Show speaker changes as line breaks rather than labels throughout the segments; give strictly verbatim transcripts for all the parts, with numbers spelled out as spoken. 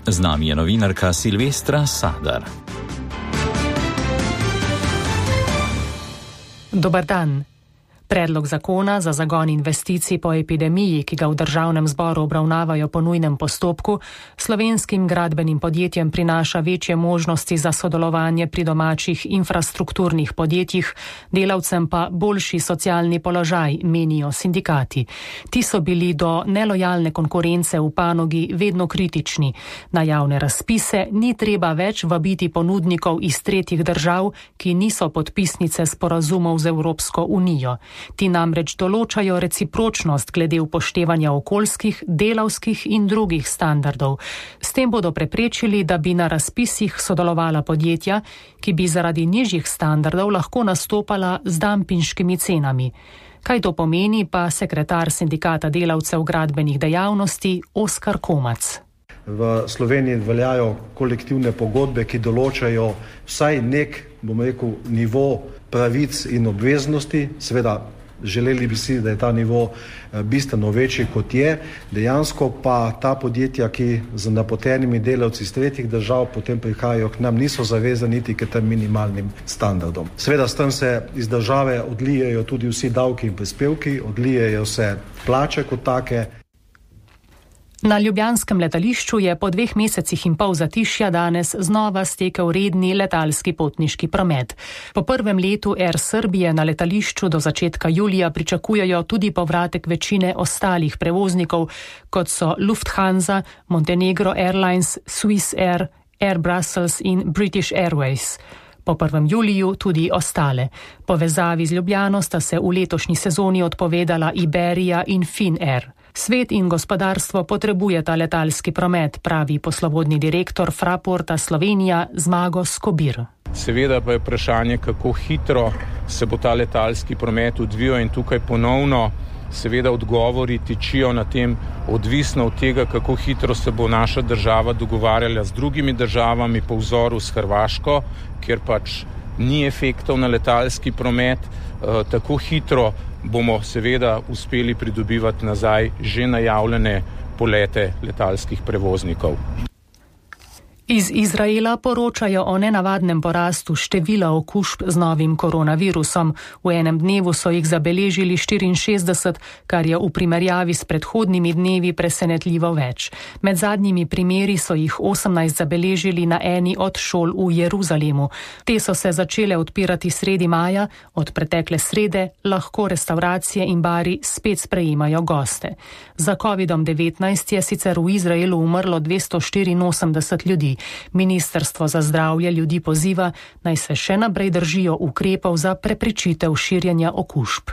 Z nami je novinarka Silvestra Sadar.
Dobar dan. Predlog zakona za zagon investicij po epidemiji, ki ga v državnem zboru obravnavajo po nujnem postopku, slovenskim gradbenim podjetjem prinaša večje možnosti za sodelovanje pri domačih infrastrukturnih podjetjih, delavcem pa boljši socialni položaj, menijo sindikati. Ti so bili do nelojalne konkurence v panogi vedno kritični. Na javne razpise ni treba več vabiti ponudnikov iz tretjih držav, ki niso podpisnice sporazumov z Evropsko unijo. Ti namreč določajo recipročnost glede upoštevanja okoljskih, delavskih in drugih standardov. S tem bodo preprečili, da bi na razpisih sodelovala podjetja, ki bi zaradi nižjih standardov lahko nastopala z dampinškimi cenami. Kaj to pomeni, pa sekretar sindikata delavcev gradbenih dejavnosti Oskar Komac.
V Sloveniji veljajo kolektivne pogodbe, ki določajo vsaj nek, bom rekel, nivo pravic in obveznosti. Seveda želeli bi si, da je ta nivo bistveno večji, kot je. Dejansko pa ta podjetja, ki z napotenimi delavci iz tretjih držav potem prihajajo k nam, niso zavezani niti k tem minimalnim standardom. Seveda s tem se iz države odlijejo tudi vsi davki in prispevki, odlijejo se plače kot take.
Na ljubljanskem letališču je po dveh mesecih in pol zatišja danes znova stekel redni letalski potniški promet. Po prvem letu Air Srbije na letališču do začetka julija pričakujejo tudi povratek večine ostalih prevoznikov, kot so Lufthansa, Montenegro Airlines, Swiss Air, Air Brussels in British Airways. Po prvem juliju tudi ostale. Povezavi z Ljubljano sta se v letošnji sezoni odpovedala Iberia in Finnair. Svet in gospodarstvo potrebujeta letalski promet, pravi poslovodni direktor Fraporta Slovenija Zmago Skobir.
Seveda pa je vprašanje, kako hitro se bo ta letalski promet odvijal, in tukaj ponovno seveda odgovori tičijo na tem, odvisno od tega, kako hitro se bo naša država dogovarjala z drugimi državami po vzoru s Hrvaško, kjer pač ni efektov na letalski promet, e, tako hitro bomo seveda uspeli pridobivati nazaj že najavljene polete letalskih prevoznikov.
Iz Izraela poročajo o nenavadnem porastu števila okužb z novim koronavirusom. V enem dnevu so jih zabeležili štiriinšestdeset, kar je v primerjavi s predhodnimi dnevi presenetljivo več. Med zadnjimi primeri so jih osemnajst zabeležili na eni od šol v Jeruzalemu. Te so se začele odpirati sredi maja, od pretekle srede lahko restavracije in bari spet sprejemajo goste. Za kovidom devetnajst je sicer v Izraelu umrlo dvesto štiriinosemdeset ljudi. Ministrstvo za zdravje ljudi poziva, naj se še naprej držijo ukrepov za preprečitev širjenja okužb.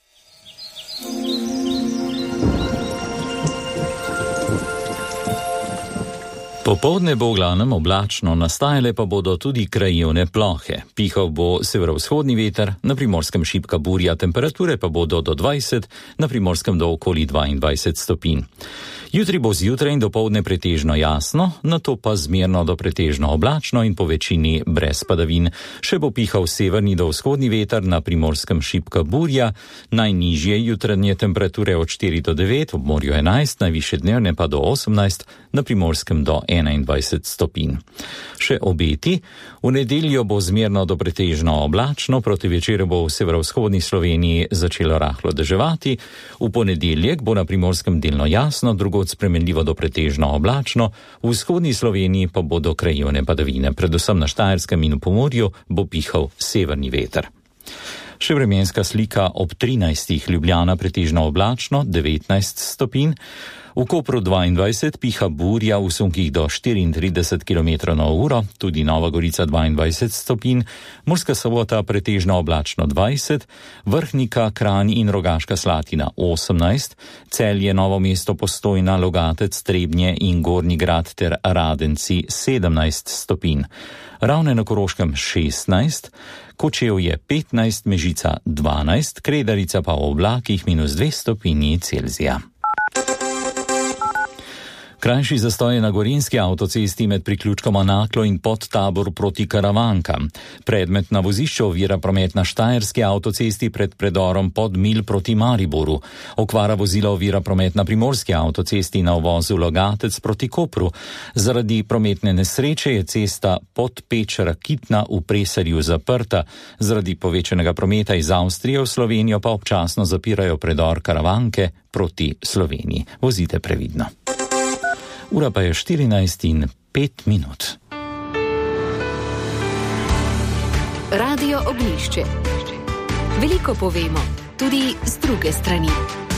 Popoldne bo v glavnem oblačno, nastajale pa bodo tudi krajevne plohe. Pihal bo severovzhodni veter, na Primorskem šibka burja, temperature pa bodo do dvajset, na Primorskem do okoli dvaindvajset stopinj. Jutri bo zjutraj in dopoldne pretežno jasno, nato pa zmerno do pretežno oblačno in po večini brez padavin. Še bo pihal severni do vzhodni veter, na Primorskem šibka burja, najnižje jutranje temperature od štiri do devet, ob morju enajst, najvišje dnevne pa do osemnajst, na Primorskem do enaindvajset stopinj. Še obeti, v nedeljo bo zmerno do pretežno oblačno, proti večeru bo v severovzhodni Sloveniji začelo rahlo deževati, v ponedeljek bo na Primorskem delno jasno, drugod spremenljivo do pretežno oblačno, v vzhodni Sloveniji pa bodo krajevne padavine, predvsem na Štajerskem in v Pomurju bo pihal severni veter. Še vremenska slika ob trinajstih, Ljubljana pretežno oblačno, devetnajst stopinj, v Kopru dvaindvajset, piha burja v sunkih do štiriintrideset kilometrov na uro, tudi Nova Gorica dvaindvajset stopinj, Murska Sobota pretežno oblačno dvajset, Vrhnika, Kranj in Rogaška Slatina osemnajst, Celje, Novo mesto, Postojna, Logatec, Trebnje in Gornji Grad ter Radenci sedemnajst stopinj. Ravne na Koroškem šestnajst, Kočevje petnajst, Mežica dvanajst, Kredarica pa v oblakih minus dve stopinji Celzija. Krajši zastoj na gorenjski avtocesti med priključkoma Naklo in Podtabor proti Karavankam. Predmet na vozišču ovira promet na Štajerski avtocesti pred predorom Podmilj proti Mariboru. Okvara vozila ovira promet na Primorski avtocesti na uvozu Logatec proti Kopru. Zaradi prometne nesreče je cesta Podpeč-Rakitna v Preserju zaprta. Zaradi povečanega prometa iz Avstrije v Slovenijo pa občasno zapirajo predor Karavanke proti Sloveniji. Vozite previdno. Ura pa je štirinajst in pet minut.
Radio Ognjišče. Veliko povemo, tudi z druge strani.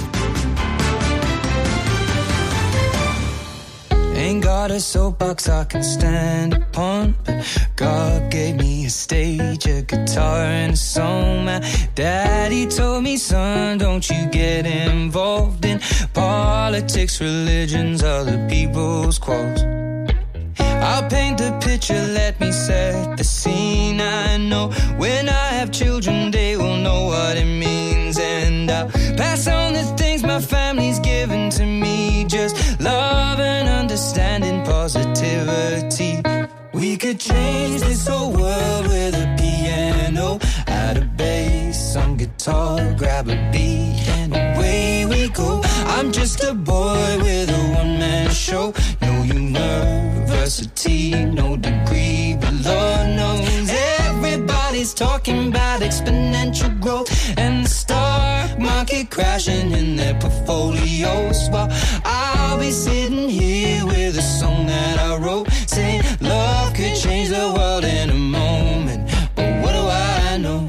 Ain't got a soapbox I can stand upon, but God gave me a stage, a guitar and a song. My daddy told me, son, don't you get involved in politics, religions, other people's quarrels. I'll paint the picture, let me set the scene. I know when I have children they will know what it means, and I'll pass on the things my family's given to me. Just love and understanding, positivity. We could change this whole world with a piano, add a bass, some guitar, grab a beat, and away we go. I'm just a boy with a one-man show. No university, no degree, but Lord knows everybody's talking about exponential growth and the stock market crashing in their portfolios, while I'll be sitting here with a song that I wrote, saying love could change the world in a moment. But what do I know?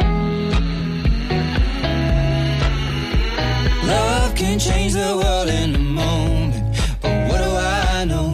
Love can change the world in a moment. But what do I know?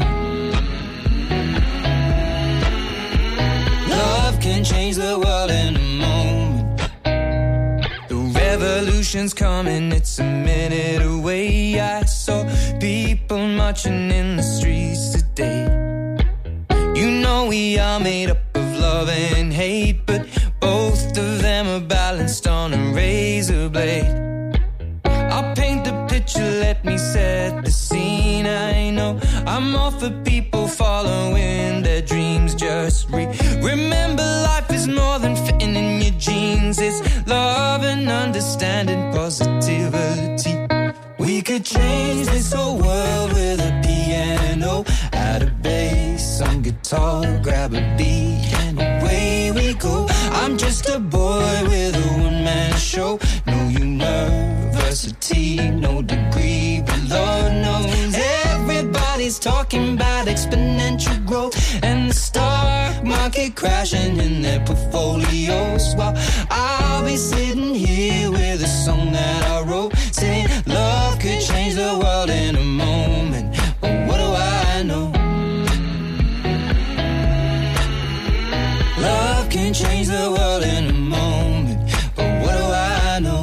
Love can change the world in a moment. The revolution's coming, it's a minute away. I saw people marching in the streets today. You know we are made up of love and hate, but both of them are balanced on a razor blade. I'll paint the picture, let me set the scene. I know I'm all for people following their dreams. Just re- remember life is more than fitting in your jeans. It's love and understanding, positivity. We could change this whole world with a piano, add a bass, some guitar, grab a beat, and away we go. I'm just a boy with a one-man show. No university, no degree, but Lord knows everybody's talking about exponential growth and the stock market crashing in their portfolios, while I'll be sitting here with a song that I wrote, saying love could change the world in a moment. But what do I know? Love can change the world in a moment. But what do I know?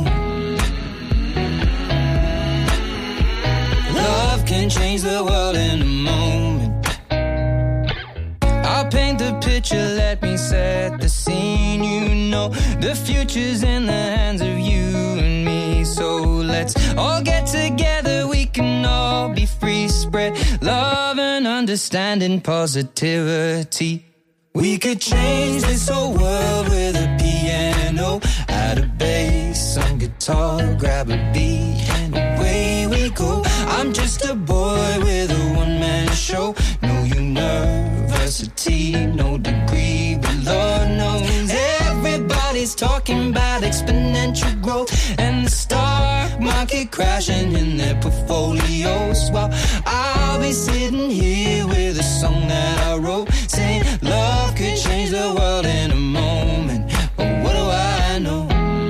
Love can change the world in a moment. I'll paint the picture, let me set the scene. You know the future's in the hands of you and me. So let's all get together, we can all be free. Spread love and understanding, positivity. We could change this whole world with a piano, add a bass, some guitar, grab a beat, and away we go. I'm just a boy with a one-man show. No university, no degree, but Lord knows everybody's talking about exponential growth and the stock market crashing in their portfolios, while I'll be sitting here with a song that I wrote, saying love could change the world in a moment. But what do I know?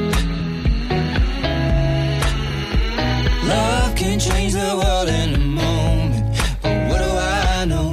Love can change the world in a moment. But what do I know?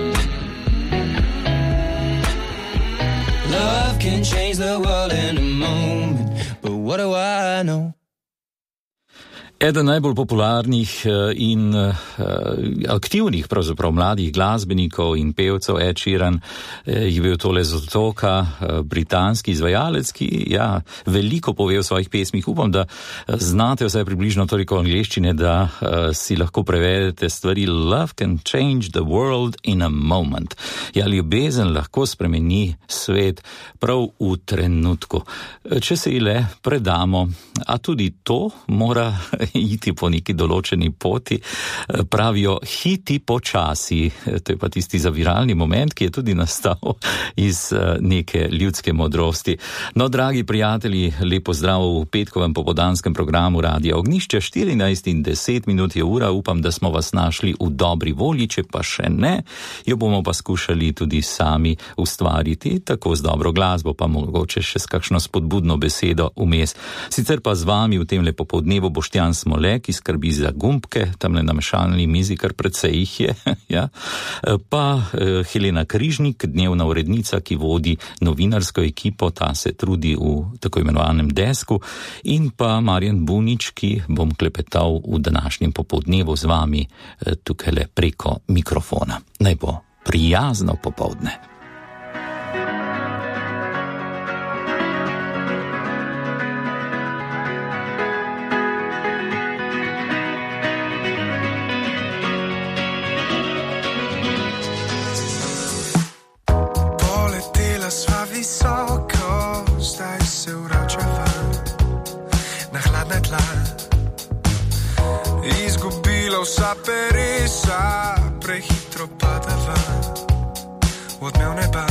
Love can change the world in a moment. But what do I know?
Eden najbolj popularnih in aktivnih, pravzaprav mladih glasbenikov in pevcev Ed Sheeran je bil tole z otoka, britanski izvajalec, ki ja, veliko pove v svojih pesmih. Upam, da znate vsaj približno toliko angleščine, da si lahko prevedete stvari. Love can change the world in a moment. Ja, ljubezen lahko spremeni svet prav v trenutku. Če se ji le predamo, a tudi to mora iti po neki določeni poti, pravijo hiti počasi, to je pa tisti zaviralni moment, ki je tudi nastal iz neke ljudske modrosti. No, dragi prijatelji, lepo zdrav v petkovem popodanskem programu Radia Ognjišče, štirinajst in deset minut je ura, upam, da smo vas našli v dobri volji, če pa še ne, jo bomo pa skušali tudi sami ustvariti, tako z dobro glasbo, pa mogoče še s kakšno spodbudno besedo vmes. Sicer pa z vami v tem lepo popoldnevu Boštjan Smole, ki skrbi za gumbke, tamle na mešalni mizi, kar precej jih je, ja. Pa Helena Križnik, dnevna urednica, ki vodi novinarsko ekipo, ta se trudi v tako imenovanem desku, in pa Marjan Bunič, ki bom klepetal v današnjem popoldnevu z vami tukaj le preko mikrofona. Naj bo prijazno popoldne.
Visoko, zdaj se vračava na hladna tla. Izgubila vsa peresa, prehitro padava v odmev neba.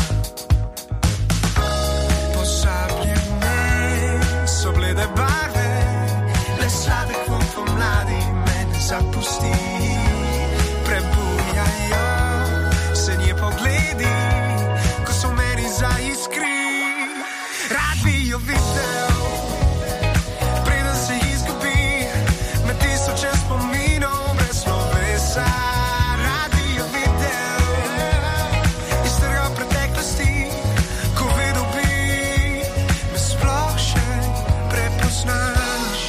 Pozabljene so blede barve, le sladek vonj pomladi me ne zapusti. Prebujajo se nje pogledi, ko so meni zaiskri. Rad bi jo videl, preden se izgubi med tisoče spominov brez slovesa. Rad bi jo videl, iztrgal preteklosti, ko vedel bi, me sploh še prepoznaš.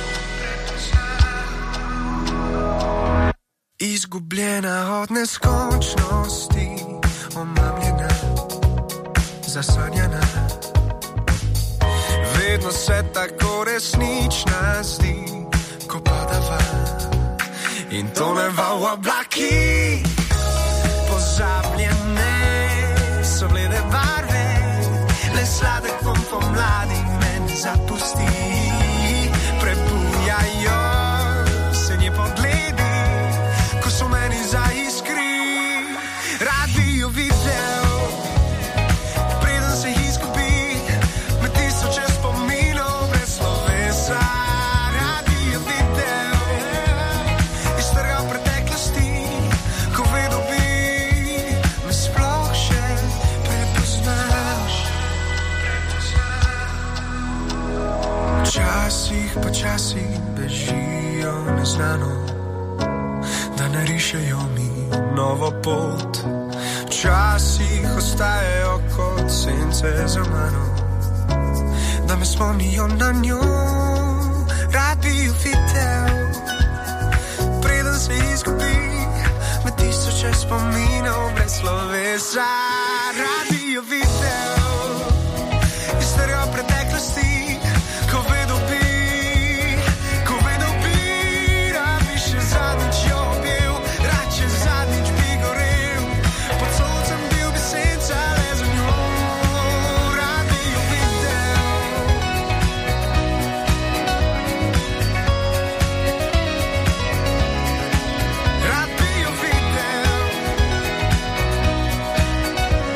Izgubljena od neskončnosti, omamljena, zasanjana. Vedno se tako resnična zdi, ko padava in toneva v oblaki. Pozabljene so blede barve, le sladek vonj pomladi me ne zapusti. Prebujajo se nje pogledi, ko so meni zaiskri. Rad bi jo videl, preden se izgubi med tisoče spominov brez slovesa. Rad bi jo videl, iztrgal preteklosti, ko vedel bi, me sploh še prepoznaš. Včasih počasi bežijo neznano, da narišejo mi novo pot. Včasih ostajajo kot sence za mano, da me spomnijo na njo. Rad bi jo videl, preden se izgubi med tisoče spominov brez slovesa. Rad bi jo videl, iztrgal preteklosti, ko vedel bi, ko vedel bi, rad bi še zadnjič jo objel, rad če zadnjič bi gorel, pod soncem bil bi senca le za njo. Rad bi jo videl, rad bi jo videl,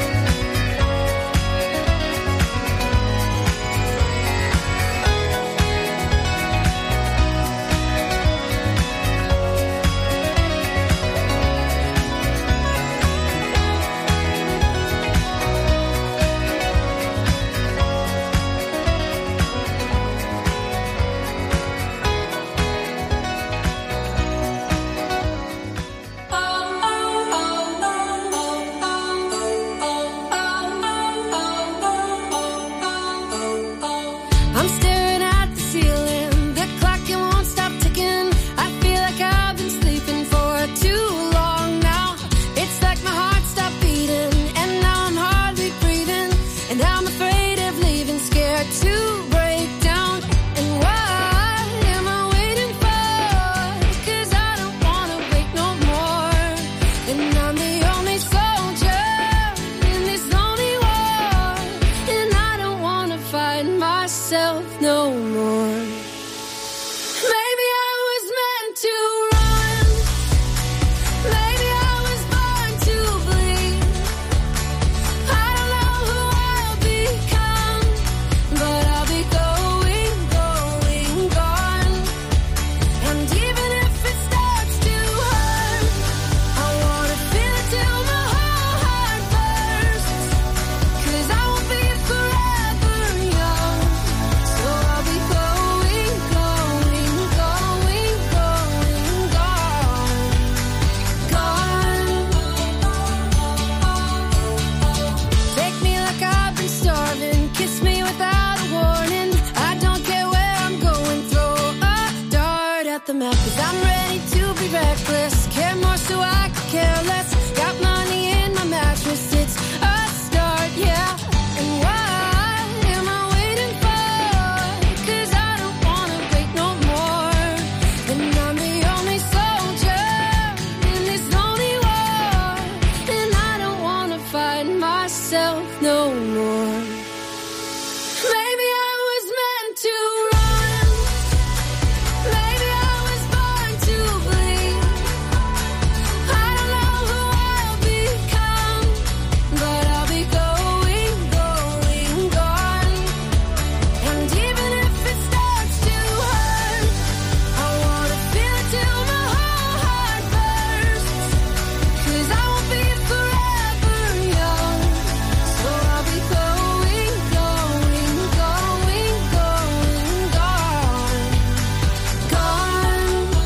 myself no more. Maybe I was meant to run. Maybe I was born to bleed. I don't know who I'll become, but I'll be going, going, gone. And even if it starts to hurt, I wanna feel it till my whole heart bursts. 'Cause I won't be forever young, so I'll be going, going, going, going, gone, gone.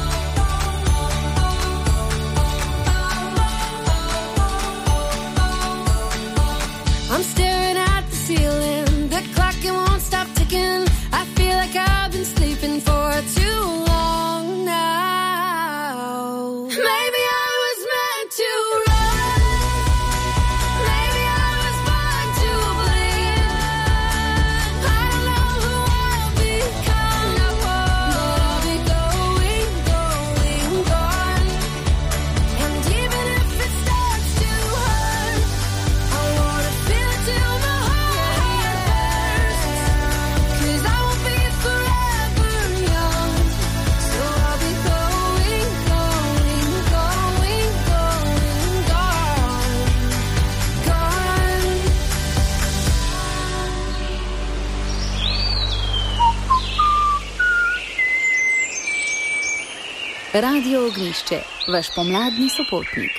I'm staring at the ceiling, the clock it won't stop ticking. I feel like I've been sleeping for too long now. Maybe I was meant to run. Maybe I was born to bleed. I don't know who I'll become, but I'll be going, going, gone. And even if it starts to hurt, I wanna feel it till my whole heart bursts. 'Cause I won't be forever young, so I'll be going, going, going, going, gone, gone.
Radio Ognjišče, vaš pomladni sopotnik.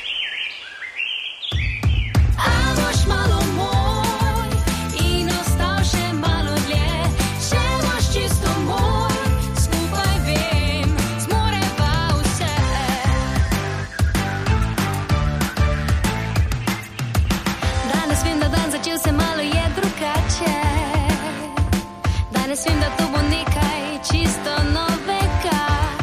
A boš malo moj in ostal še malo dlje, še boš čisto moj, skupaj vem, zmoreva vse. Danes vem, da dan začel se malo je drugače. Danes vem, da to bo nekaj čisto novega.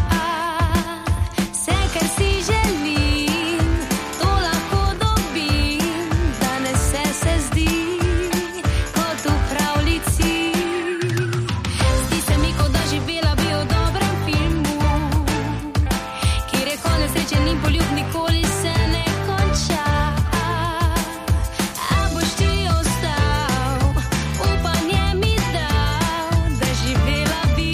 Vse, kar si želim, to lahko dobim. Danes vse se zdi kot v pravljici. Zdi se mi, kot da živela bi v dobrem filmu, kjer je konec srečen in poljub nikoli se ne konča. A boš ti ostal, upanje mi dal, da živela bi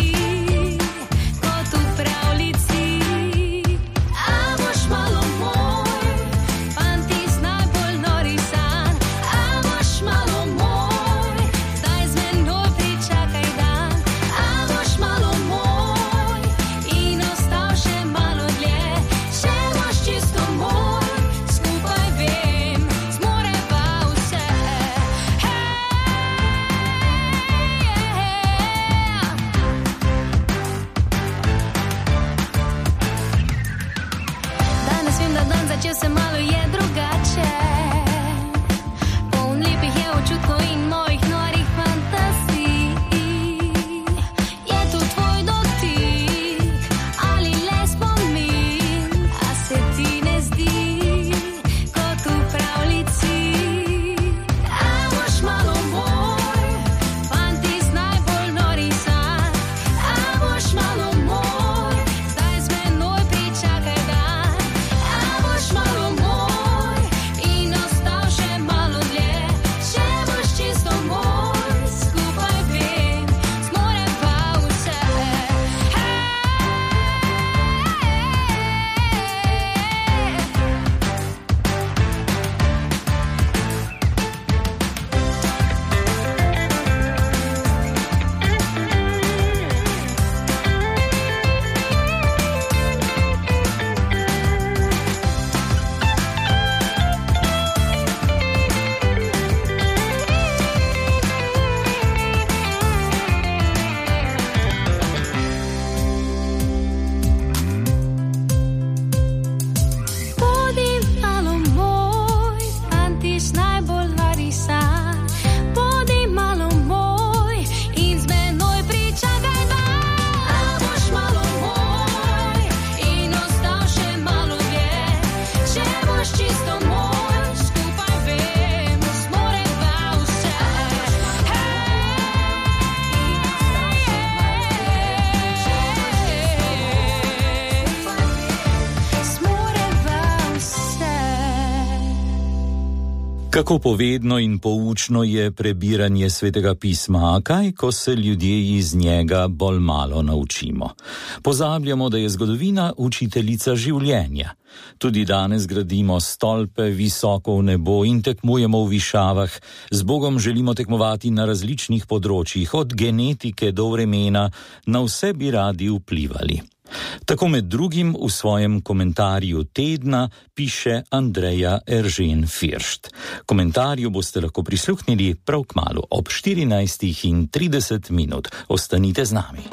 Kako povedno in poučno je prebiranje Svetega pisma, a kaj, ko se ljudje iz njega bolj malo naučimo. Pozabljamo, da je zgodovina učiteljica življenja. Tudi danes gradimo stolpe visoko v nebo in tekmujemo v višavah. Z Bogom želimo tekmovati na različnih področjih, od genetike do vremena, na vse bi radi vplivali. Tako med drugim v svojem komentarju tedna piše Andreja Eržen Firšt. Komentarju boste lahko prisluhnili prav kmalu ob štirinajstih in trideset minut. Ostanite z nami.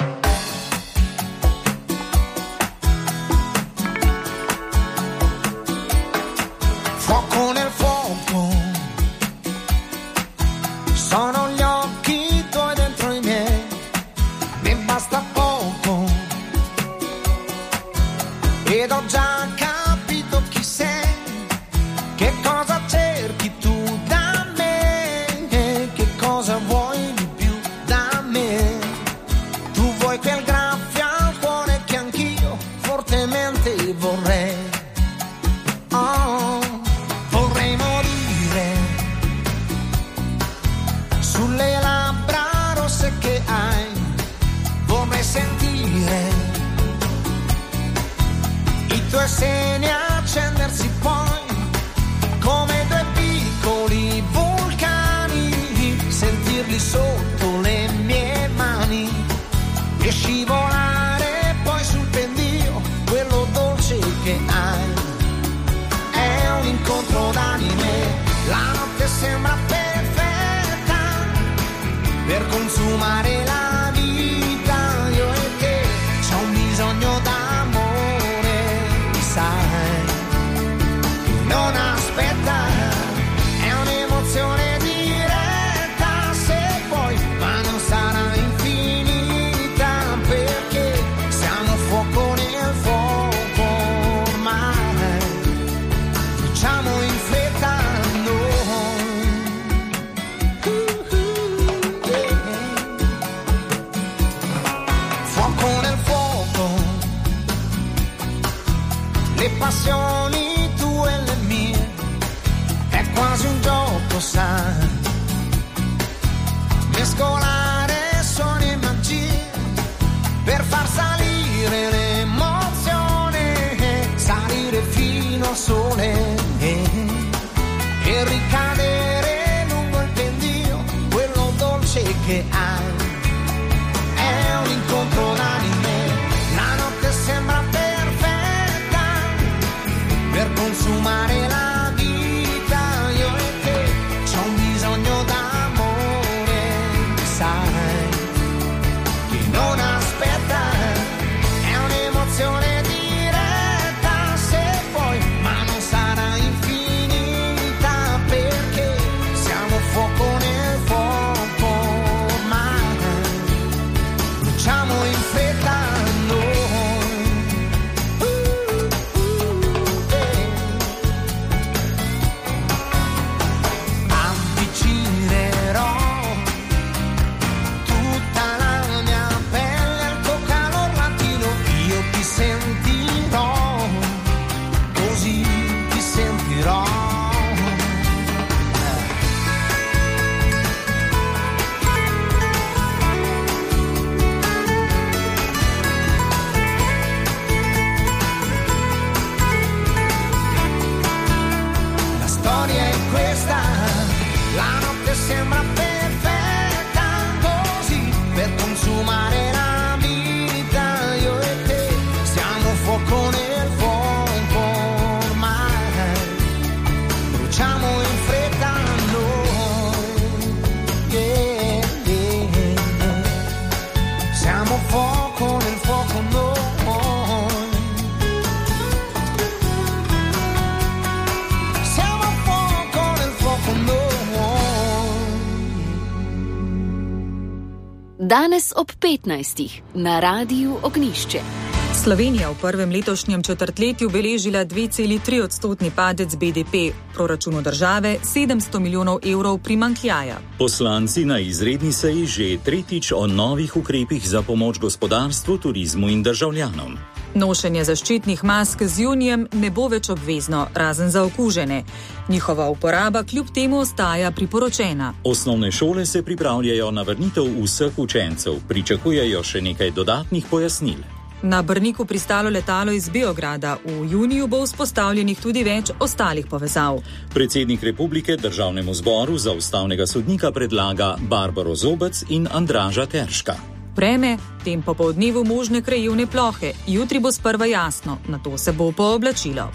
Fuoco nel fuoco, sono gli occhi tuoi dentro i miei, mi basta poco. Ed ho già capito chi sei, che cosa cerchi tu da me, che cosa vuoi di più da me. Tu vuoi quel graffio al cuore che anch'io fortemente vorrei. Oh, vorrei morire sulle labbra rosse che hai, vorrei sentire i tuoi seni accendersi poi come due piccoli vulcani, sentirli sotto le mie mani e scivolare poi sul pendio, quello dolce che hai. È un incontro d'anime, la notte sembra perfetta per consumare la vita, io e te, c'ho un bisogno d'amore, sai, non aspetta, è un'emozione diretta, se vuoi, ma non sarà infinita, perché siamo fuoco nel fuoco ormai, facciamo in fretta noi. Uh-huh, yeah. Fuoco nel fuoco, le passioni tue e le mie, è quasi un gioco, sai, mescolare suoni e magie per far salire l'emozione, salire fino al sole e ricadere lungo il pendio, quello dolce che hai. È un incontro d'anime, la notte sembra perfetta per consumare la vita, io e te, c'ho un bisogno d'amore, sai, che non aspetta, è un'emozione diretta, se vuoi, ma non sarà infinita, perché siamo fuoco nel fuoco ormai, bruciamo in fretta noi. Avvicinerò tutta la mia pelle al tuo calor latino, io ti sentirò, così ti sentirò. La storia è questa, la notte sembra perfetta, così per consumare la vita, io e te, siamo fuoco nel fuoco ormai, bruciamo in fretta noi, yeah, yeah, yeah. Siamo fuoco nel fuoco noi. Siamo fuoco nel fuoco noi.
Danes ob petnajstih na Radiu Ognjišče.
Slovenija v prvem letošnjem četrtletju beležila dve celi tri odstotni padec B D P, proračunu države sedemsto milijonov evrov primanjkljaja.
Poslanci na izredni seji že tretjič o novih ukrepih za pomoč gospodarstvu, turizmu in državljanom.
Nošenje zaščitnih mask z junijem ne bo več obvezno, razen za okužene. Njihova uporaba kljub temu ostaja priporočena.
Osnovne šole se pripravljajo na vrnitev vseh učencev, pričakujejo še nekaj dodatnih pojasnil.
Na Brniku pristalo letalo iz Beograda. V juniju bo vzpostavljenih tudi več ostalih povezav.
Predsednik republike Državnemu zboru za ustavnega sodnika predlaga Barbaro Zobec in Andraža Terška.
Vreme, tem popoldnevu možne krajevne plohe. Jutri bo sprva jasno, nato se bo pooblačilo.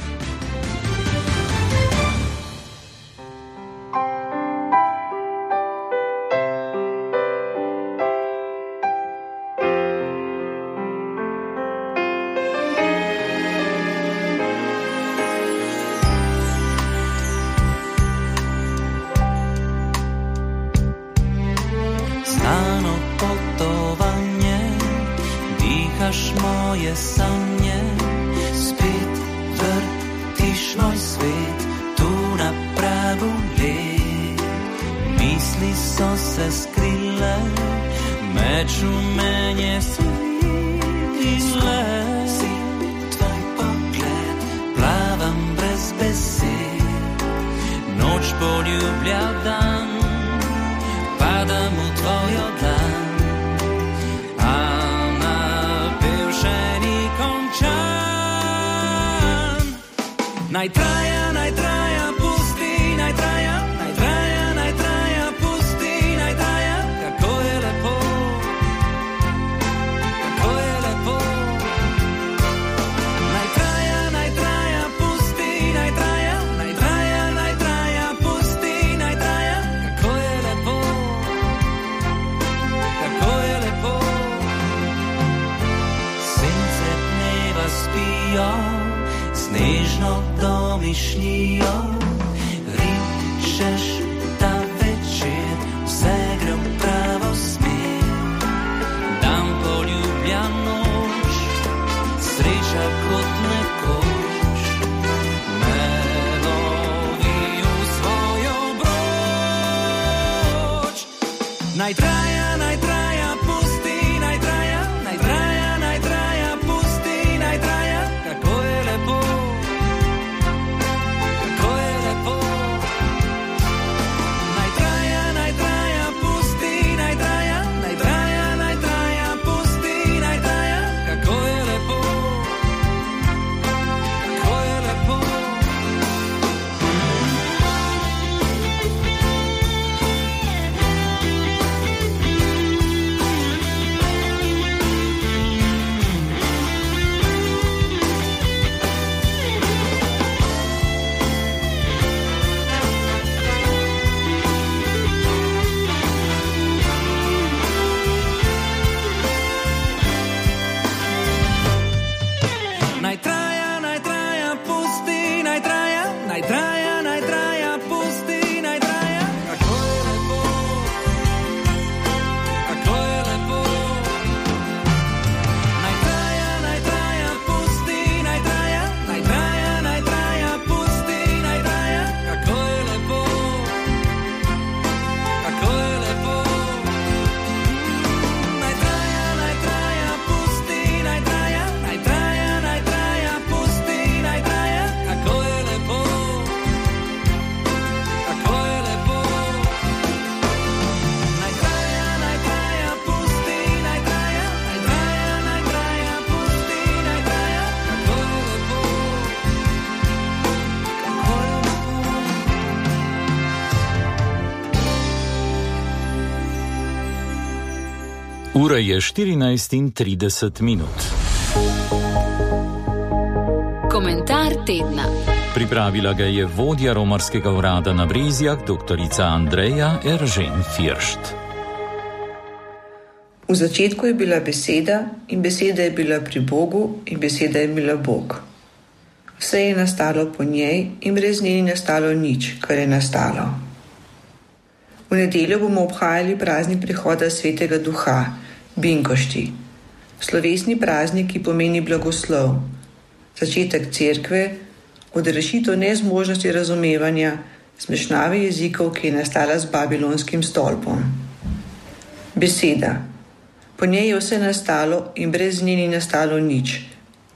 Moje sanje, spet vrtiš moj svet, tu na pragu let. Misli so se skrile, med žumenje svile. Si tvoj pogled, plavam brez besed, noč poljublja dan, padam v tvojo dlan. Naj traja, naj traja, pusti, naj traja, naj traja, naj traja, pusti, naj traja. Kako je lepo, kako je lepo. Naj traja, naj traja, pusti, naj traja, naj traja, naj traja, pusti, naj traja. Kako je lepo, kako je lepo. Sence dneva spijo, snežno domišljijo, ričeš ta večer, vse gre v pravo smer. Dan poljublja noč, sreča kot nekoč, me lovi v svojo broč. Naj traja, naj traja, pusti, naj traja, naj traja, naj traja, pusti, naj traja. Kako je lepo,
Ura je štirinajst in trideset minut.
Komentar tedna.
Pripravila ga je vodja romarskega urada na Brezjah, doktorica Andreja Eržen Firšt.
V začetku je bila beseda in beseda je bila pri Bogu in beseda je bila Bog. Vse je nastalo po njej in brez nje ni nastalo nič, kar je nastalo. V nedeljo bomo obhajali praznik prihoda Svetega Duha, Binkošti. Slovesni praznik, ki pomeni blagoslov, začetek cerkve, odrešitev nezmožnosti razumevanja, zmešnjave jezikov, ki je nastala z babilonskim stolpom. Beseda. Po njej je vse nastalo in brez nje ni nastalo nič,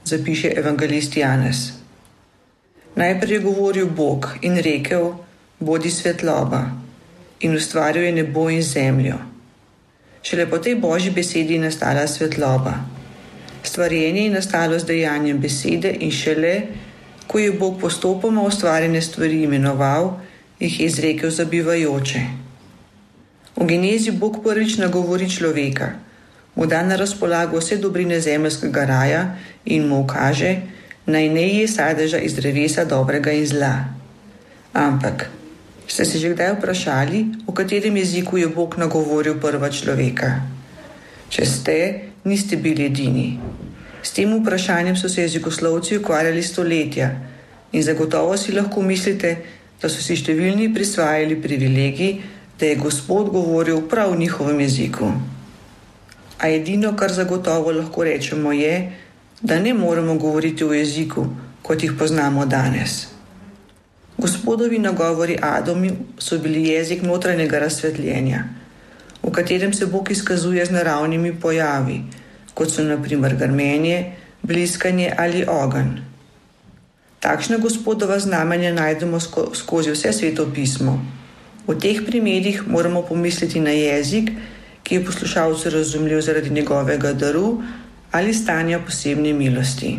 zapiše evangelist Janez. Najprej je govoril Bog in rekel, bodi svetloba, in ustvaril je nebo in zemljo. Šele po tej Božji besedi je nastala svetloba. Stvarjenje je nastalo z dejanjem besede in šele, ko je Bog postopoma ustvarjene stvari imenoval, jih je izrekel za bivajoče. V genezi Bog prvič nagovori človeka, mu da na razpolago vse dobrine zemeljskega raja in mu ukaže, naj ne je sadeža iz drevesa dobrega in zla. Ampak, ste se že kdaj vprašali, v katerem jeziku je Bog nagovoril prva človeka? Če ste, niste bili edini. S tem vprašanjem so se jezikoslovci ukvarjali stoletja in zagotovo si lahko mislite, da so si številni prisvajali privilegij, da je Gospod govoril prav v njihovem jeziku. A edino, kar zagotovo lahko rečemo, je, da ne moremo govoriti v jeziku, kot jih poznamo danes. Gospodovi nagovori Adamu so bili jezik notranjega razsvetljenja, v katerem se Bog izkazuje z naravnimi pojavi, kot so na primer grmenje, bliskanje ali ogenj. Takšna Gospodova znamenja najdemo sko- skozi vse Sveto pismo. V teh primerih moramo pomisliti na jezik, ki je poslušalcu razumljiv zaradi njegovega daru ali stanja posebne milosti.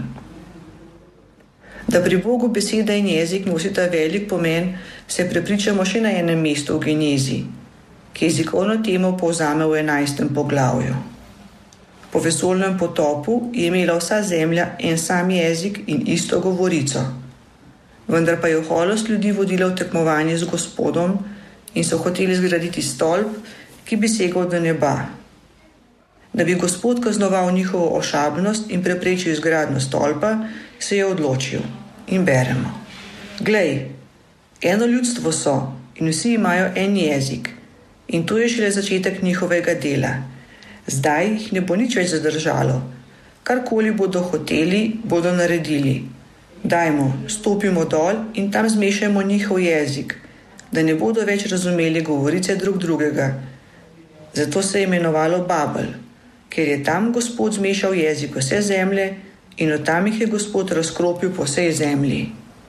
Da pri Bogu beseda in jezik nosita velik pomen, se prepričamo še na enem mestu v Genezi, ki jezikovno temo povzame v enajstem poglavju. Po vesoljnem potopu je imela vsa zemlja en sam jezik in isto govorico. Vendar pa je oholost ljudi vodila v tekmovanje z Gospodom in so hoteli zgraditi stolp, ki bi segal do neba. Da bi Gospod kaznoval njihovo ošabnost in preprečil izgradnjo stolpa, se je odločil. In beremo. Glej, eno ljudstvo so in vsi imajo en jezik in to je šele začetek njihovega dela. Zdaj jih ne bo nič več zadržalo. Karkoli bodo hoteli, bodo naredili. Dajmo, stopimo dol in tam zmešajmo njihov jezik, da ne bodo več razumeli govorice drug drugega. Zato se je imenovalo Babel, ker je tam Gospod zmešal jezik vse zemlje in od tam jih je Gospod razkropil po vsej zemlji.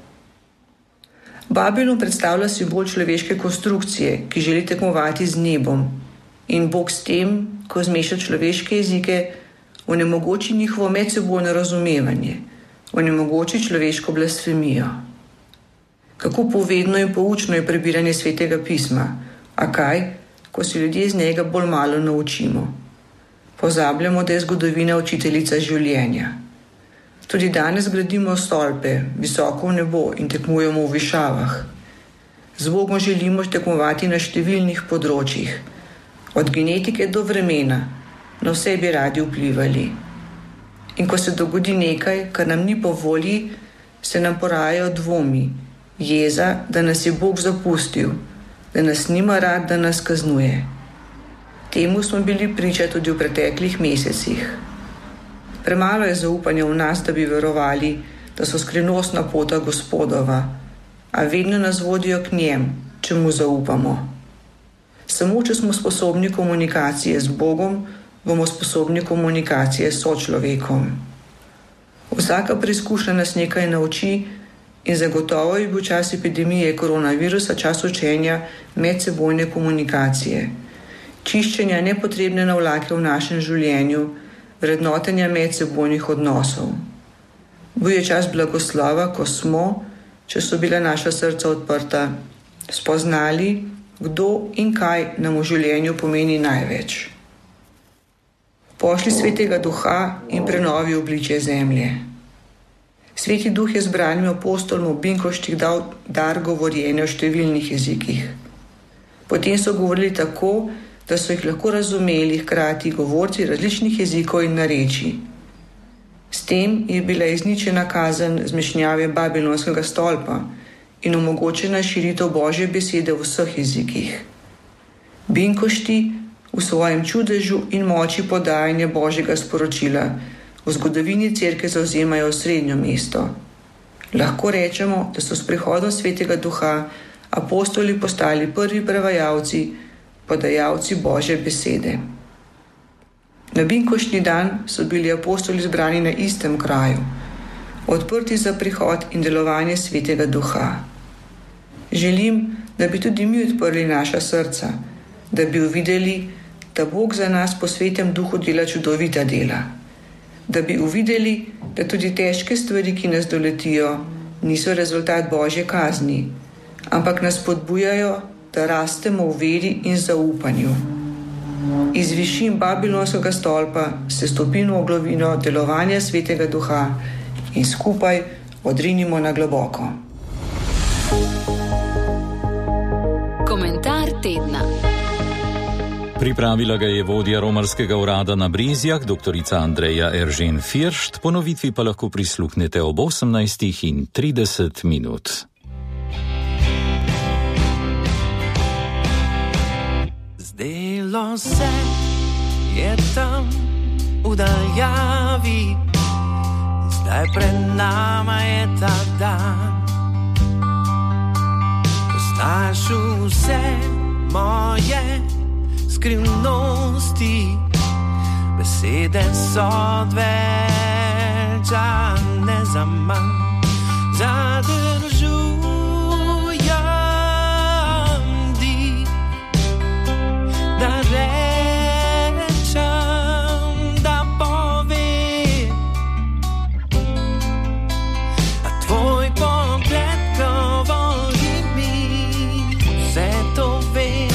Babelon predstavlja simbol človeške konstrukcije, ki želi tekmovati z nebom in Bog s tem, ko zmeša človeške jezike, onemogoči njihovo medsebojno razumevanje, onemogoči človeško blasfemijo. Kako povedno in poučno je prebiranje Svetega pisma, a kaj, ko se ljudje iz njega bolj malo naučimo. Pozabljamo, da je zgodovina učiteljica življenja. Tudi danes gradimo stolpe, visoko v nebo in tekmujemo v višavah. Z Bogom želimo tekmovati na številnih področjih. Od genetike do vremena, na vse bi radi vplivali. In ko se dogodi nekaj, kar nam ni po volji, se nam porajajo dvomi, jeza, da nas je Bog zapustil, da nas nima rad, da nas kaznuje. Temu smo bili priča tudi v preteklih mesecih. Premalo je zaupanja v nas, da bi verovali, da so skrivnostna pota Gospodova, a vedno nas vodijo k njem, če mu zaupamo. Samo, če smo sposobni komunikacije z Bogom, bomo sposobni komunikacije s sočlovekom. Vsaka preizkušnja nas nekaj nauči in zagotovo je bil čas epidemije koronavirusa čas učenja medsebojne komunikacije, čiščenja nepotrebne navlake v našem življenju, vrednotenja medsebojnih odnosov. Bil je čas blagoslova, ko smo, če so bila naša srca odprta, spoznali, kdo in kaj nam v življenju pomeni največ. Pošli Svetega Duha in prenovi obličje zemlje. Sveti Duh je zbranim apostolom v Binkoštih dal dar govorjenja v številnih jezikih. Potem so govorili tako, da so jih lahko razumeli hkrati govorci različnih jezikov in narečij. S tem je bila izničena kazen zmešnjave babilonskega stolpa in omogočena širitev Božje besede v vseh jezikih. Binkošti v svojem čudežu in moči podajanja Božjega sporočila v zgodovini Cerkve zavzemajo srednjo mesto. Lahko rečemo, da so s prihodom Svetega Duha apostoli postali prvi prevajalci, podajalci Božje besede. Na Binkoštni dan so bili apostoli zbrani na istem kraju, odprti za prihod in delovanje Svetega Duha. Želim, da bi tudi mi odprli naša srca, da bi uvideli, da Bog za nas po Svetem Duhu dela čudovita dela, da bi uvideli, da tudi težke stvari, ki nas doletijo, niso rezultat Božje kazni, ampak nas spodbujajo, da rastemo v veri in zaupanju. Iz višin Babilonskega stolpa se stopimo v glovino delovanja Svetega Duha in skupaj odrinimo na globoko.
Komentar tedna.
Pripravila ga je vodja romarskega urada na Brezjah, doktorica Andreja Eržen Firšt, ponovitvi pa lahko prisluhnete ob osemnajstih in trideset minut.
Zdelo se je tam v daljavi, zdaj pred nama je ta dan. Poznaš vse moje skrivnosti, besede so odvečane za manj. Zadržujem dih, da rečem, da povem, a tvoj pogled govori mi, vse to vem.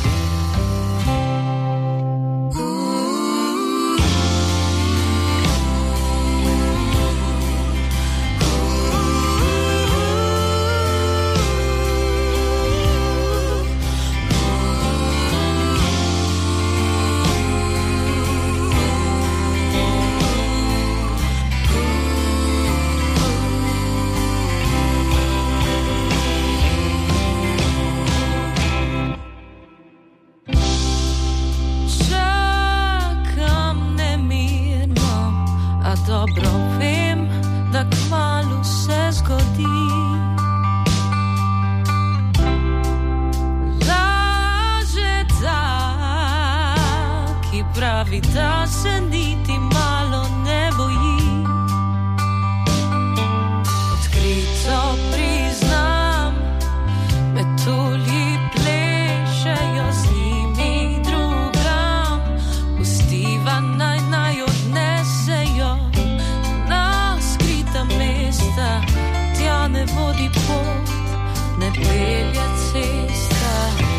Dobro vem, da kmalu se zgodi. Laže ta, ki pravi, da se niti malo ne boji. Odkrito priznam, metulji plešejo z njimi drugam, pustiva naj naj odnesejo mesta, tja ne vodi pot, ne pelje cesta.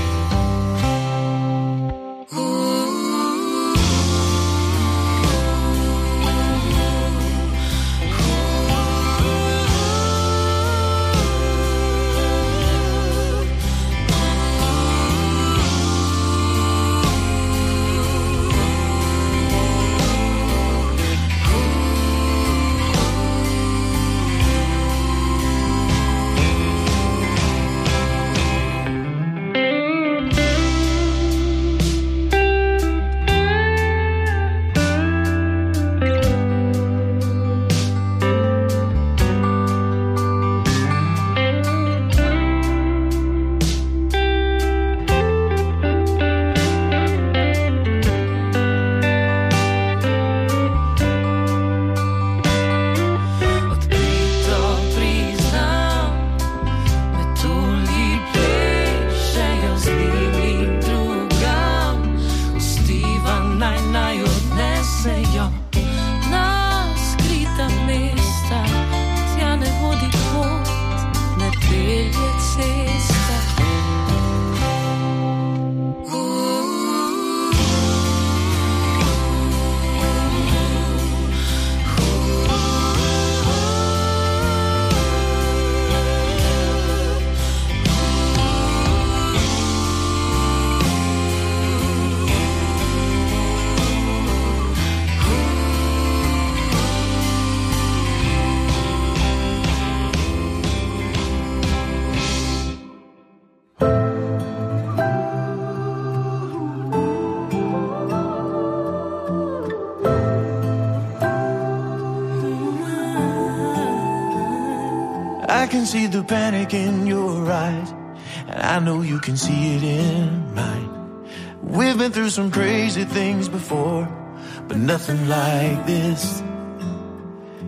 I can see the panic in your eyes, and I know you can see it in mine. We've been through some crazy things before, but nothing like this.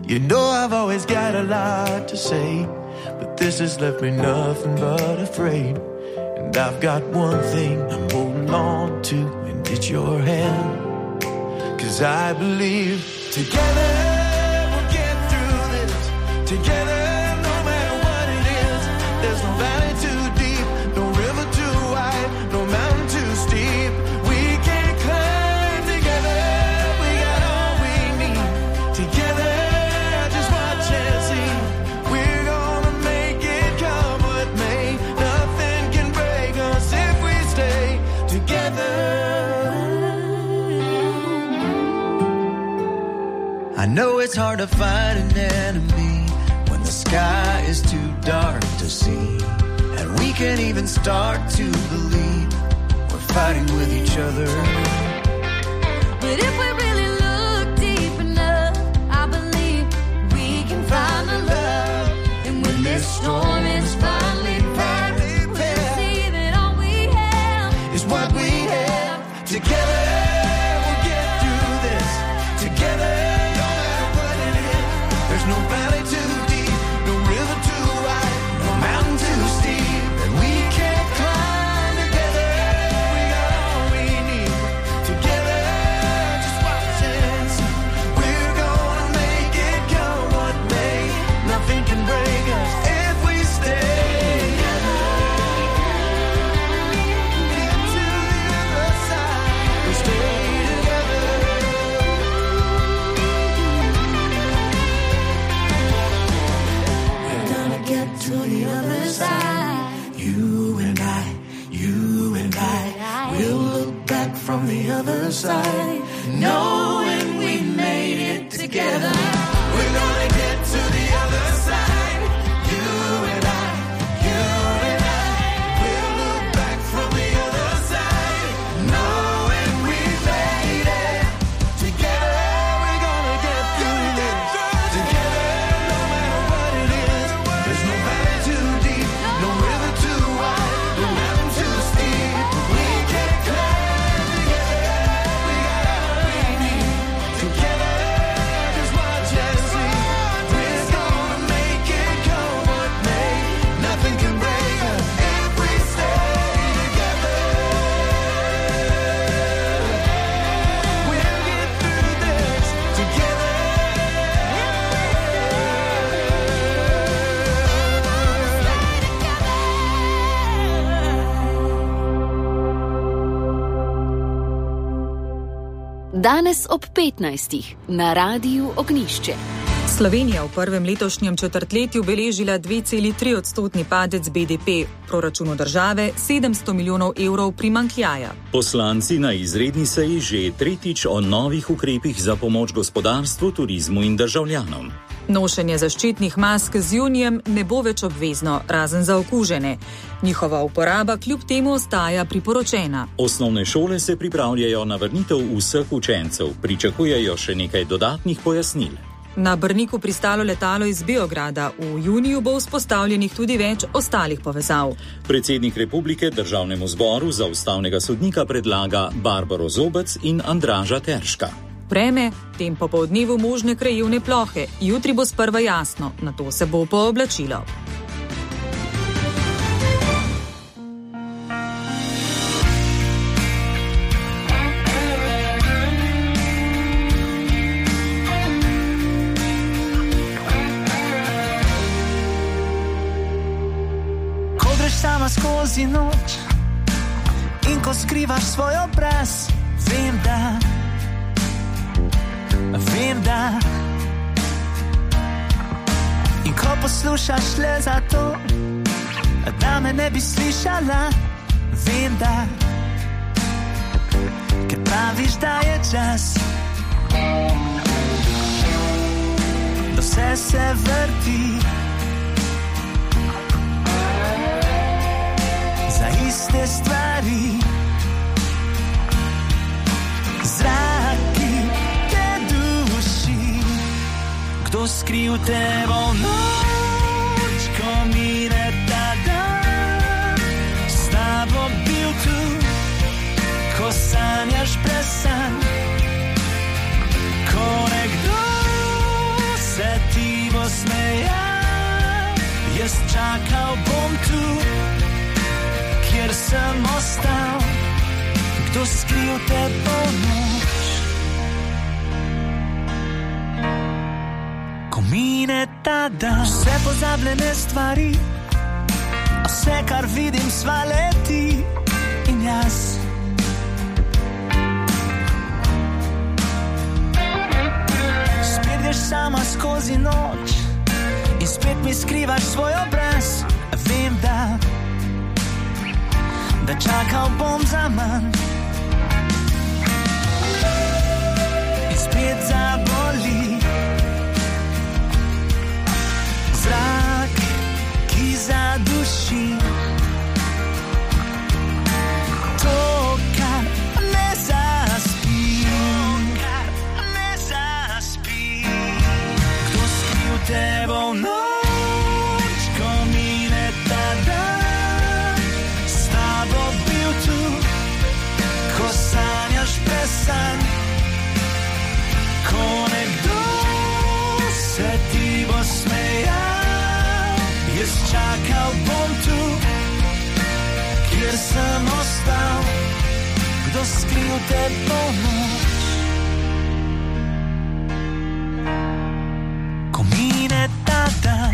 You know I've always got a lot to say, but this has left me nothing but afraid. And I've got one thing I'm holding on to, and it's your hand. 'Cause I believe together we'll get through this. Together, no matter what it is. There's no valley too deep, no river too wide, no mountain too steep. We can climb together, we got all we need. Together, just watch and see. We're gonna make it come what may. Nothing can break us if we stay together.
I know it's hard to find an enemy when the sky is too dark to see, and we can't even start to believe we're fighting with each other.
But if we really look deep enough, I believe we can find the love. And when this storm is finally past, we'll see that all we have
is what we have. Together we'll get through this. Together, no valley too deep, no river too wide, no mountain too steep, and we can't climb together. We got all we need. Together, just watch and see. We're gonna make it come what may. Nothing can break us if we stay together. Get to the other side. We'll stay together.
Get to the other side.
You and I, you and I, we'll look back from the other side, knowing we made it together. We're gonna get to the other side. You and I, you and I, we'll look back from the other side, knowing we made it together. We're gonna get through this together, no matter what it is. There's no valley too deep, no river too wide, no mountain too steep. We can climb together, we got all we need. Together, just watch and see. We're gonna make it come what may. Nothing can break us if we stay together. We'll get through this together.
Danes ob petnajstih na Radiu Ognišče.
Slovenija v prvem letošnjem četrtletju beležila dve celi tri odstotni padec B D P, proračunu države sedemsto milijonov evrov primanjkljaja.
Poslanci na izredni seji že tretjič o novih ukrepih za pomoč gospodarstvu, turizmu in državljanom.
Nošenje zaščitnih mask z junijem ne bo več obvezno, razen za okužene. Njihova uporaba kljub temu ostaja priporočena.
Osnovne šole se pripravljajo na vrnitev vseh učencev, pričakujejo še nekaj dodatnih pojasnil.
Na Brniku pristalo letalo iz Beograda. V juniju bo vzpostavljenih tudi več ostalih povezav.
Predsednik republike državnemu zboru za ustavnega sodnika predlaga Barbaro Zobec in Andraža Terška.
Vreme, tem popoldnevu možne krajevne plohe. Jutri bo sprva jasno, nato se bo pooblačilo.
Sama skozi noč in ko skrivaš svoj obraz, vem da, vem da. In ko poslušaš le zato, da me ne bi slišala, vem da, ker praviš, da je čas, da vse se vrti. Za iste stvari, zraki te duši, kdo skril tebo noč, ko mine ta dan, s tabo bil tu, ko sanjaš brez sanj, ko nekdo se
čakal bom tu, kjer sem ostal. Kdo skril te po noč? Ko mine ta dan, vse pozabljene stvari, vse, kar vidim, svale ti in jaz. Spet greš sama skozi noč in spet mi skrivaš svoj obraz. Vem, da, da čakal bom za manj. In spet zaboli zrak, ki zaduši. To, kar ne zaspi, kar ne zaspi. Kdo skril tebo v noč, ko mine ta dan? S tabo bil tu, ko sanjaš pesan. Ko nekdo se ti bo smejal, jaz čakal bom tu, kjer sem ostal. Kdo skril te po noč? Ko mine ta dan.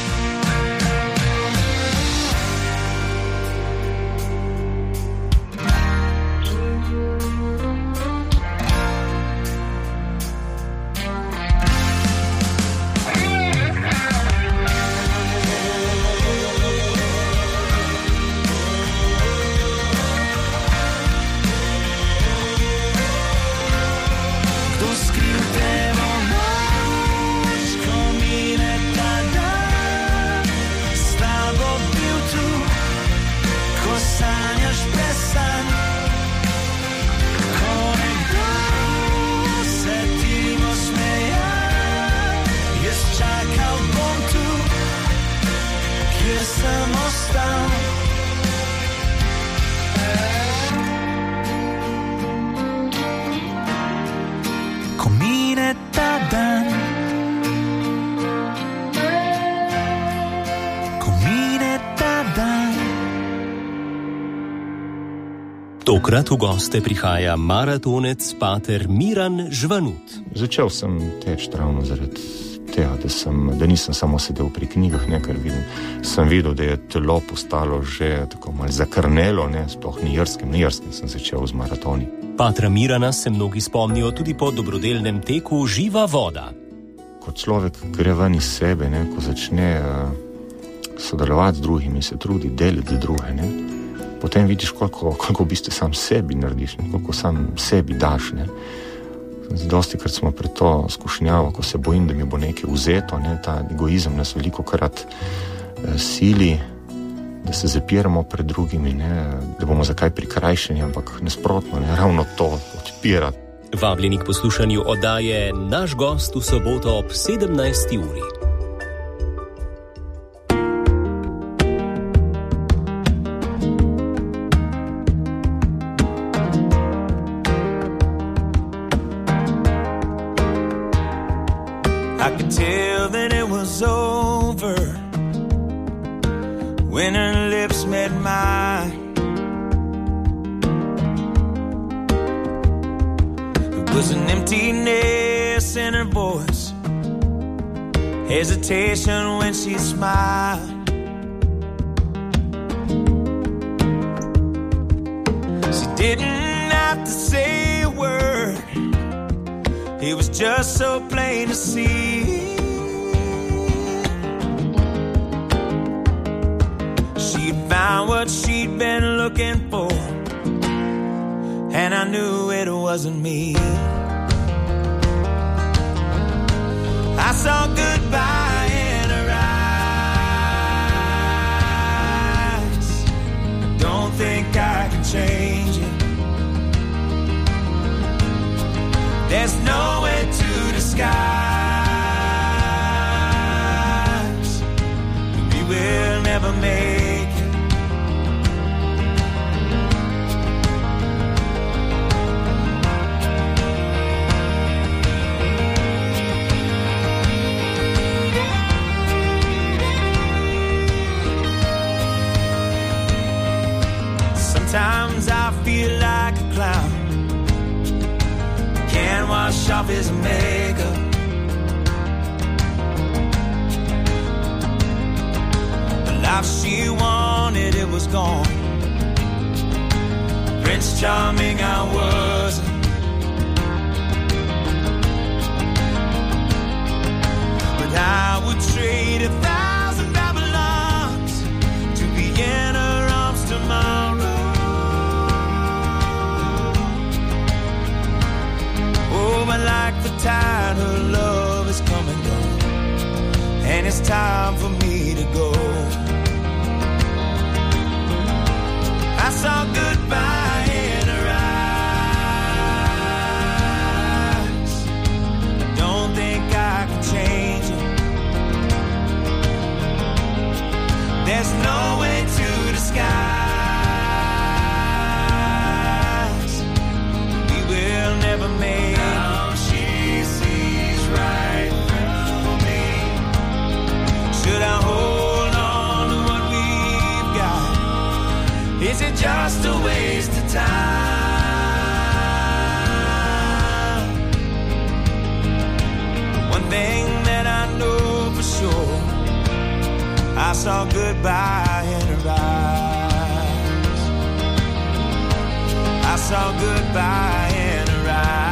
Tokrat v goste prihaja maratonec pater Miran Žvanut.
Začel sem teč ravno zaradi tega, da, sem, da nisem samo sedel pri knjigah, ne, ker vidim. Sem videl, da je telo postalo že tako malo zakrnelo, ne, sploh ni jrskem, ni jrskem sem začel z maratoni.
Patra Mirana se mnogi spomnijo tudi po dobrodelnem teku Živa voda.
Ko človek gre ven iz sebe, ne, ko začne uh, sodelovati z drugimi, se trudi deliti z druge, ne, potem vidiš, koliko, koliko v bistvu sam sebi narediš, ne? Koliko sam sebi daš. Ne? Dosti krat smo pred to skušnjavo, ko se bojim, da mi bo nekaj vzeto, ne? Ta egoizem nas veliko krat eh, sili, da se zapiramo pred drugimi, ne? Da bomo zakaj prikrajšeni, ampak nasprotno, ne? Ravno to odpira.
Vabljeni k poslušanju oddaje Naš gost v soboto ob sedemnajsti uri.
I could tell that it was over when her lips met mine. There was an emptiness in her voice, hesitation when she smiled. She didn't have to say a word, it was just so plain to see. She'd found what she'd been looking for, and I knew it wasn't me. I saw goodbye in her eyes. I don't think I can change it. There's no way to disguise. We will never make it.
sometimes I feel like a clown. Can't wash off his makeup. The life she wanted, it was gone. Prince Charming, I wasn't. But I would trade a thousand Babylons to be in her arms tomorrow. Oh, but like the tide, her love is coming down, and it's time for me to go. I saw goodbye in her eyes. I don't think I can change it. There's no way to disguise. We will never make it. Now she sees right through me. Should I hold on to what we've got? Is it just a waste of time? One thing that I know for sure, I saw goodbye in her eyes. I saw goodbye in her eyes.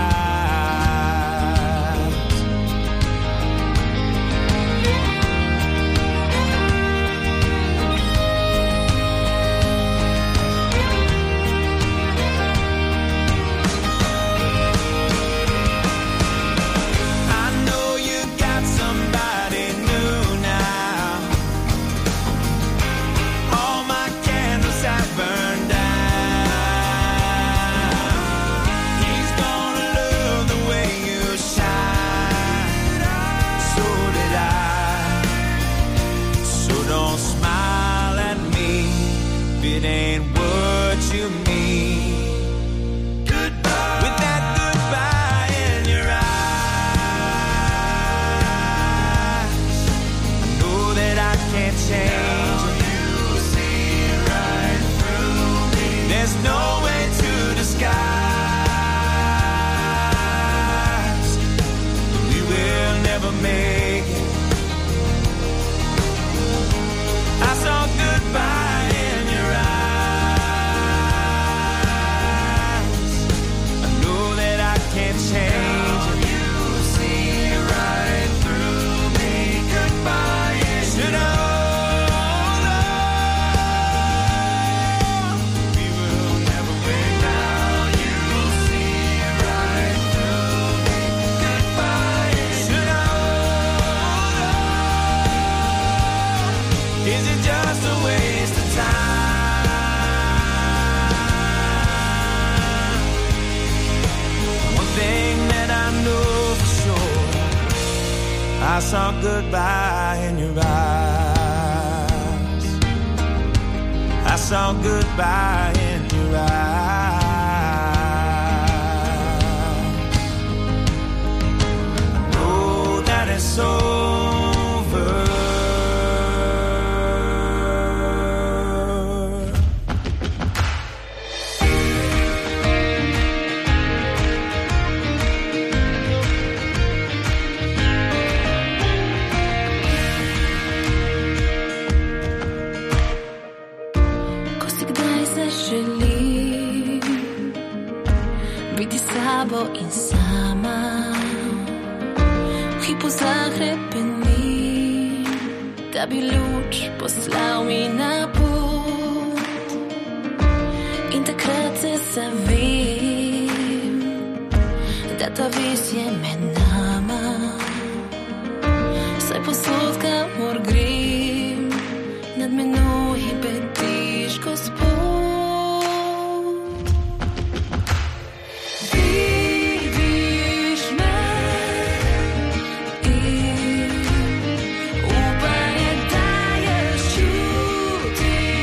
I saw goodbye in your eyes. I saw goodbye in your eyes. I know that it's over.
In sama hipo zahrepeni, da bi luč poslal mi na pot. In takrat se zavem, da ta vez je med nama. Saj posod, kamor grem, nad menoj bediš, Gospod. Upanje daješ čuti.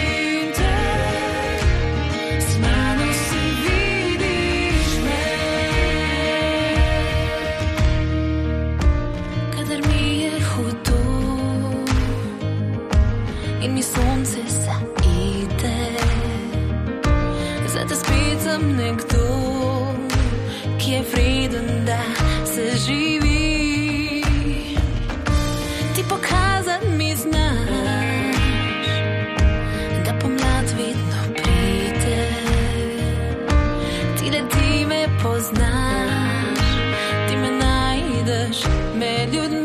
sem nekdo, ki je vreden, da se živi. Ti pokazat mi znaš, da pomlad vedno pride. Ti da ti me poznaš, ti me najdeš med ljudmi.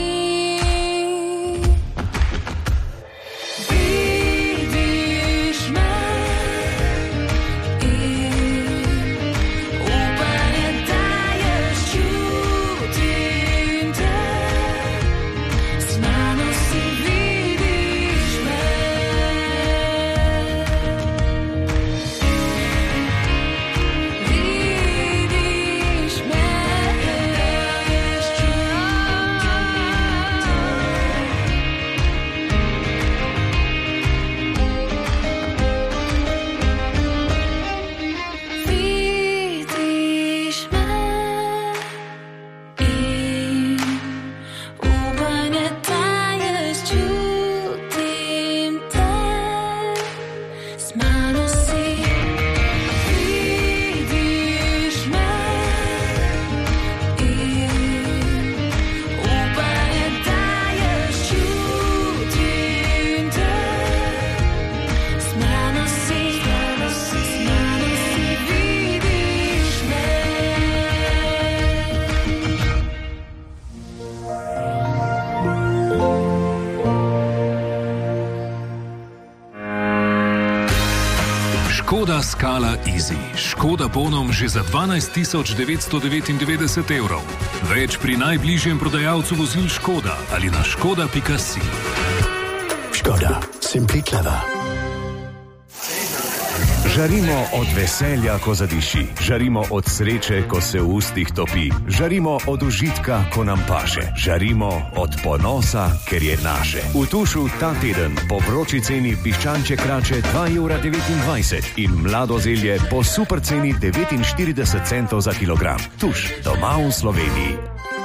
Škoda Scala Easy. Škoda bonom že za dvanajst tisoč devetsto devetindevetdeset evrov. Več pri najbližjem prodajalcu vozil Škoda ali na škoda pika si.
Škoda. Simply clever.
Žarimo od veselja, ko zadiši. Žarimo od sreče, ko se v ustih topi. Žarimo od užitka, ko nam paše. Žarimo od ponosa, ker je naše. V Tušu ta teden po vroči ceni piščančje krače dva evra devetindvajset in mlado zelje po super ceni devetinštirideset centov za kilogram. Tuš, doma v Sloveniji.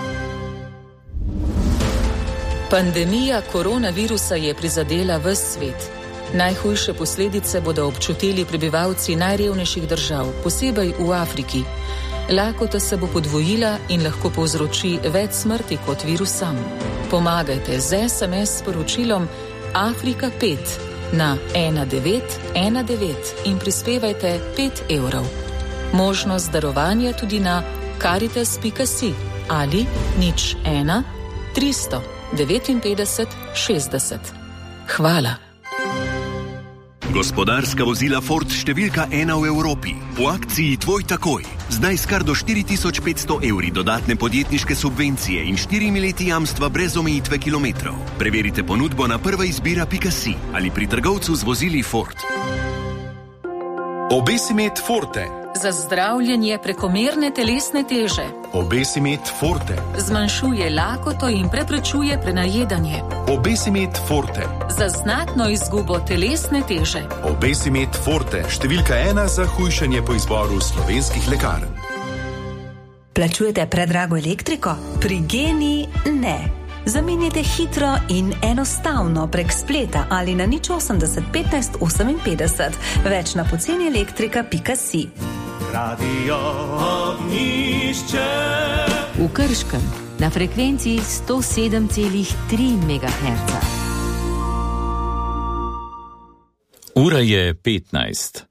Pandemija koronavirusa je prizadela ves svet. Najhujše posledice bodo občutili prebivalci najrevnejših držav, posebej v Afriki. Lakota se bo podvojila in lahko povzroči več smrti kot virus sam. Pomagajte z es em es sporočilom Afrika pet na ena devet ena devet in prispevajte pet evrov. Možnost darovanja tudi na karitas pika si ali nič ena tristo devetinpetdeset šestdeset. Hvala.
Gospodarska vozila Ford številka ena v Evropi. V akciji Tvoj takoj. Zdaj s kar do štiri tisoč petsto evri dodatne podjetniške subvencije in štirimi leti jamstva brez omejitve kilometrov. Preverite ponudbo na prva izbira pika si ali pri trgovcu z vozili Ford.
Obesimet Forte.
Za zdravljenje prekomerne telesne teže.
Obesimet Forte.
Zmanjšuje lakoto in preprečuje prenajedanje.
Obesimet Forte.
Za znatno izgubo telesne teže.
Obesimet Forte. Številka ena za hujšanje po izboru slovenskih lekarn.
Plačujete predrago elektriko? Pri Geni ne. Zamenjajte hitro in enostavno prek spleta ali na nič osemdeset petnajst oseminpetdeset. Več na poceni elektrika pika si.
Radio Ognjišče.
V Krškem na frekvenciji sto sedem celih tri megaherca.
Ura je petnajst.